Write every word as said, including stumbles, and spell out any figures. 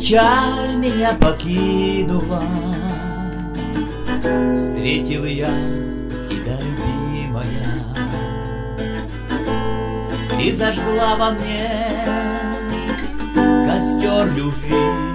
печаль меня покинула, встретил я тебя, любимая. Ты зажгла во мне костер любви.